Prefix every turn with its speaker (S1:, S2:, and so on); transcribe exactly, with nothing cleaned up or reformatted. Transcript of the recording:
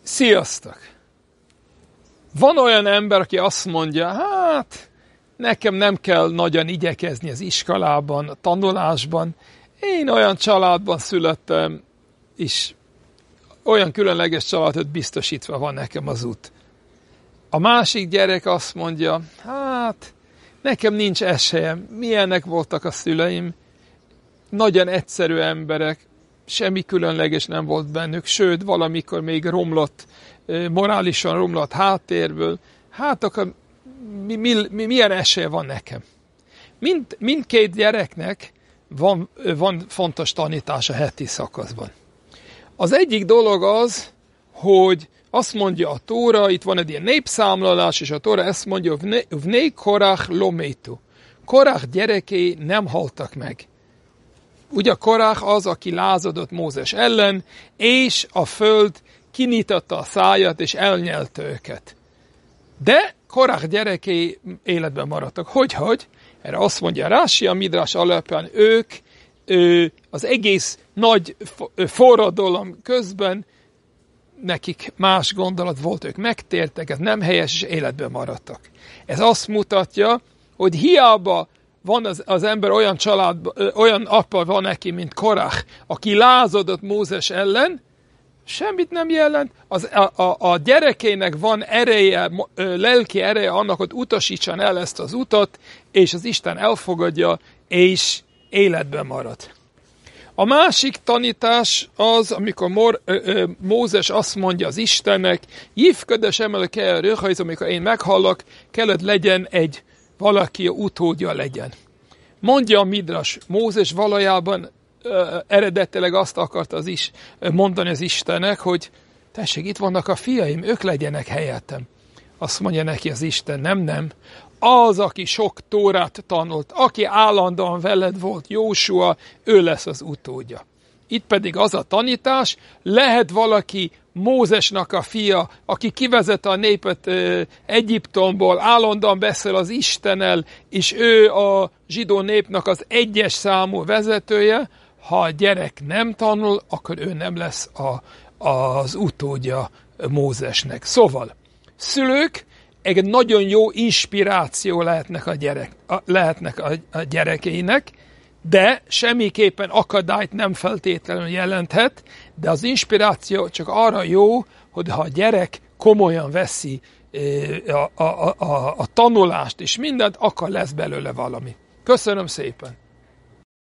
S1: Sziasztok! Van olyan ember, aki azt mondja, hát nekem nem kell nagyon igyekezni az iskolában, a tanulásban. Én olyan családban születtem, és olyan különleges családot biztosítva van nekem az út. A másik gyerek azt mondja, hát nekem nincs esélyem, milyenek voltak a szüleim, nagyon egyszerű emberek, semmi különleges nem volt bennük, sőt, valamikor még romlott, morálisan romlott háttérből, hát akkor mi, mi, mi, milyen esélye van nekem? Mind, mindkét gyereknek van, van fontos tanítás a heti szakaszban. Az egyik dolog az, hogy azt mondja a Tóra, itt van egy ilyen népszámlálás, és a Tóra ezt mondja, Vnei Korach lo metu. Korach gyerekei nem haltak meg. Ugye Korach az, aki lázadott Mózes ellen, és a föld kinyitotta a száját, és elnyelte őket. De Korach gyerekei életben maradtak. Hogyhogy? Erre azt mondja Rási, a Midrás alapján ők ő, az egész nagy forradalom közben nekik más gondolat volt, ők megtértek, ez nem helyes, és életben maradtak. Ez azt mutatja, hogy hiába van az, az ember olyan családban, olyan apa van neki, mint Korach, aki lázadott Mózes ellen, semmit nem jelent. Az, a, a, a gyerekének van ereje, lelki ereje annak, hogy utasítson el ezt az utat, és az Isten elfogadja, és életben marad. A másik tanítás az, amikor Mor, ö, ö, Mózes azt mondja az Istennek, Jifködes emel kell röhajz, amikor én meghallok, kellett legyen egy valaki, a utódja legyen. Mondja a Midras, Mózes valójában ö, eredetileg azt akarta az is, mondani az Istennek, hogy tessék, itt vannak a fiaim, ők legyenek helyettem. Azt mondja neki az Isten, nem, nem. Az, aki sok Tórát tanult, aki állandóan veled volt, Jósua, ő lesz az utódja. Itt pedig az a tanítás, lehet valaki Mózesnak a fia, aki kivezette a népet e, Egyiptomból, állandóan beszél az Istennel, és ő a zsidó népnek az egyes számú vezetője, ha a gyerek nem tanul, akkor ő nem lesz a, az utódja Mózesnek. Szóval, szülők, egy nagyon jó inspiráció lehetnek a, gyerek, a, lehetnek a, a gyerekeinek, de semmiképpen akadályt nem feltétlenül jelenthet, de az inspiráció csak arra jó, hogy ha a gyerek komolyan veszi a, a, a, a tanulást és mindent, akkor lesz belőle valami. Köszönöm szépen!